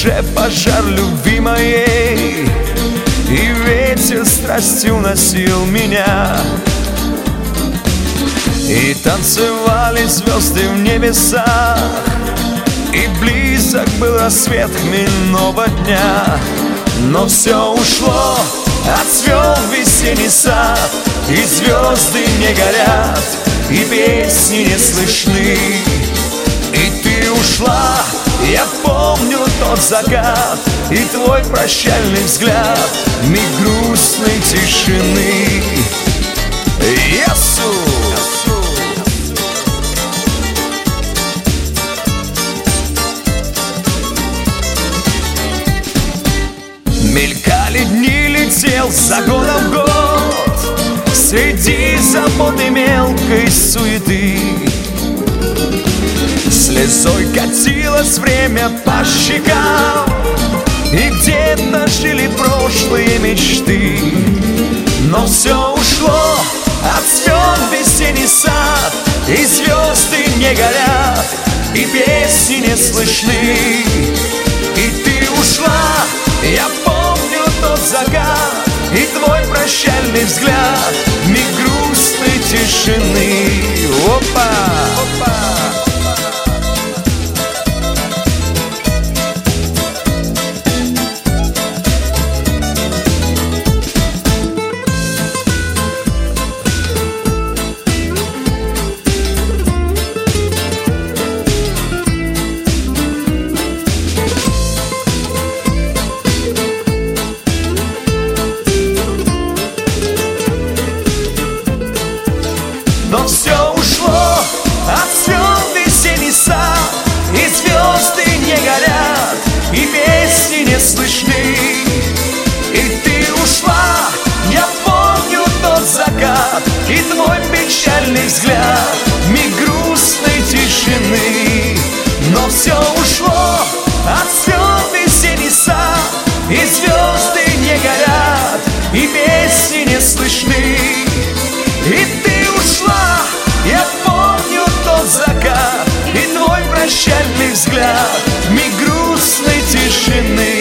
душе пожар любви моей, и ветер страстью носил меня. И танцевали звезды в небесах, и близок был рассвет хмельного дня. Но все ушло, отцвел весенний сад, и звезды не горят, и песни не слышны. И ты ушла, я помню тот закат, и твой прощальный взгляд, миг грустной тишины. Ясу! Мелькали дни, летел за годом год, среди заботы мелкой суеты. Слезой катилось время по щекам, и где-то жили прошлые мечты. Но все ушло, отцвел весенний сад, и звезды не горят, и песни не слышны. И ты ушла, я помню тот закат, и твой прощальный взгляд, миг грустной тишины. Опа! Опа! Но все ушло, отцвел весенний сад, и звезды не горят, и песни не слышны. И ты ушла, я помню тот закат, и твой печальный взгляд, миг грустной тишины. Но все ушло, отцвел весенний сад, и звезды не горят, и песни не слышны. И ты ушла, я помню тот закат, и твой прощальный взгляд, миг грустной тишины.